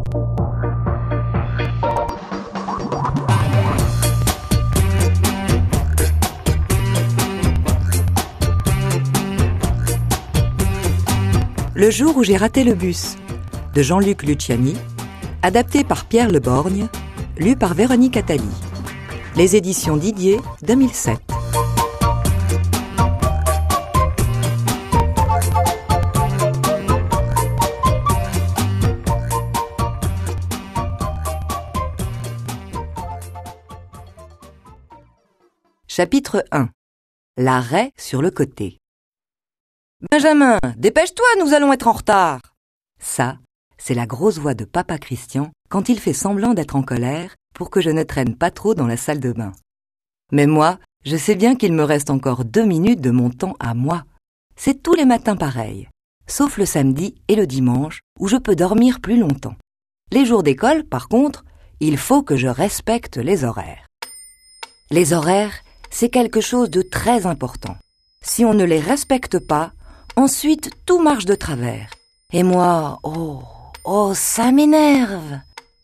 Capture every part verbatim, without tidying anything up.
Le jour où j'ai raté le bus, de Jean-Luc Luciani, adapté par Pierre Le Borgne, lu par Véronique Attali. Les éditions Didier, deux mille sept. Chapitre un. L'arrêt sur le côté. « Benjamin, dépêche-toi, nous allons être en retard !» Ça, c'est la grosse voix de papa Christian quand il fait semblant d'être en colère pour que je ne traîne pas trop dans la salle de bain. Mais moi, je sais bien qu'il me reste encore deux minutes de mon temps à moi. C'est tous les matins pareil, sauf le samedi et le dimanche où je peux dormir plus longtemps. Les jours d'école, par contre, il faut que je respecte les horaires. Les horaires, c'est quelque chose de très important. Si on ne les respecte pas, ensuite tout marche de travers. Et moi, oh, oh, ça m'énerve.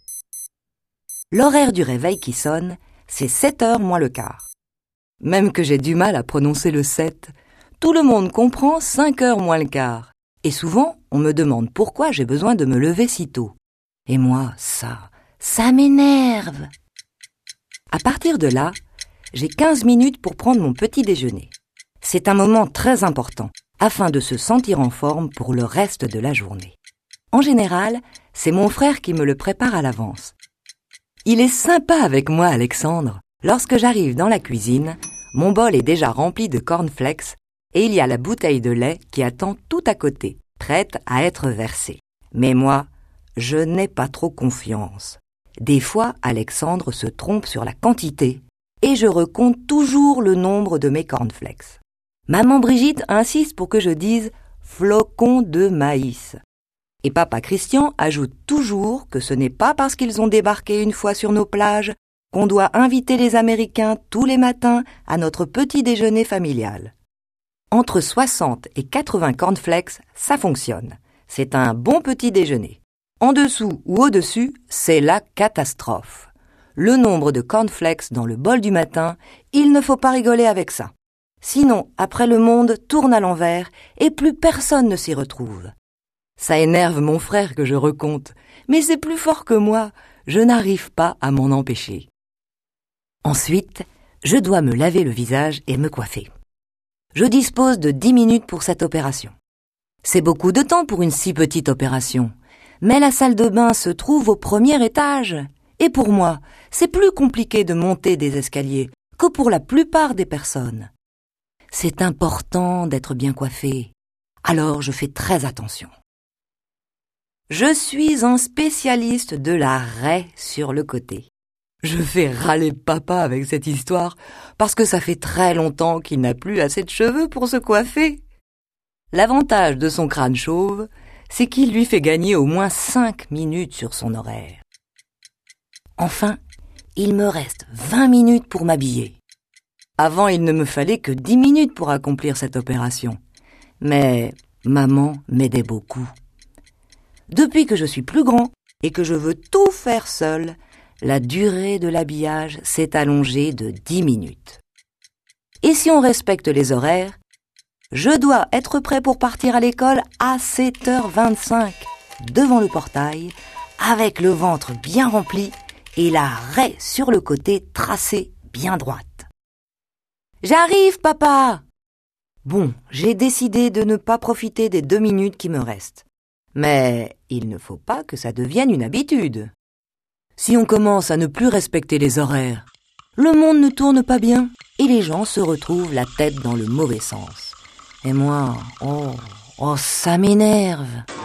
L'horaire du réveil qui sonne, c'est sept heures moins le quart. Même que j'ai du mal à prononcer le sept, tout le monde comprend cinq heures moins le quart. Et souvent, on me demande pourquoi j'ai besoin de me lever si tôt. Et moi, ça, ça m'énerve. À partir de là, j'ai quinze minutes pour prendre mon petit déjeuner. C'est un moment très important, afin de se sentir en forme pour le reste de la journée. En général, c'est mon frère qui me le prépare à l'avance. Il est sympa avec moi, Alexandre. Lorsque j'arrive dans la cuisine, mon bol est déjà rempli de cornflakes et il y a la bouteille de lait qui attend tout à côté, prête à être versée. Mais moi, je n'ai pas trop confiance. Des fois, Alexandre se trompe sur la quantité et je recompte toujours le nombre de mes cornflakes. Maman Brigitte insiste pour que je dise « flocons de maïs ». Et papa Christian ajoute toujours que ce n'est pas parce qu'ils ont débarqué une fois sur nos plages qu'on doit inviter les Américains tous les matins à notre petit déjeuner familial. Entre soixante et quatre-vingts cornflakes, ça fonctionne. C'est un bon petit déjeuner. En dessous ou au-dessus, c'est la catastrophe. Le nombre de cornflakes dans le bol du matin, il ne faut pas rigoler avec ça. Sinon, après le monde tourne à l'envers et plus personne ne s'y retrouve. Ça énerve mon frère que je recompte, mais c'est plus fort que moi, je n'arrive pas à m'en empêcher. Ensuite, je dois me laver le visage et me coiffer. Je dispose de dix minutes pour cette opération. C'est beaucoup de temps pour une si petite opération, mais la salle de bain se trouve au premier étage. Et pour moi, c'est plus compliqué de monter des escaliers que pour la plupart des personnes. C'est important d'être bien coiffé, alors je fais très attention. Je suis un spécialiste de la raie sur le côté. Je fais râler papa avec cette histoire parce que ça fait très longtemps qu'il n'a plus assez de cheveux pour se coiffer. L'avantage de son crâne chauve, c'est qu'il lui fait gagner au moins cinq minutes sur son horaire. Enfin, il me reste vingt minutes pour m'habiller. Avant, il ne me fallait que dix minutes pour accomplir cette opération. Mais maman m'aidait beaucoup. Depuis que je suis plus grand et que je veux tout faire seul, la durée de l'habillage s'est allongée de dix minutes. Et si on respecte les horaires, je dois être prêt pour partir à l'école à sept heures vingt-cinq, devant le portail, avec le ventre bien rempli et la raie sur le côté tracée bien droite. J'arrive, papa! Bon, j'ai décidé de ne pas profiter des deux minutes qui me restent. Mais il ne faut pas que ça devienne une habitude. Si on commence à ne plus respecter les horaires, le monde ne tourne pas bien et les gens se retrouvent la tête dans le mauvais sens. Et moi, oh, oh, ça m'énerve.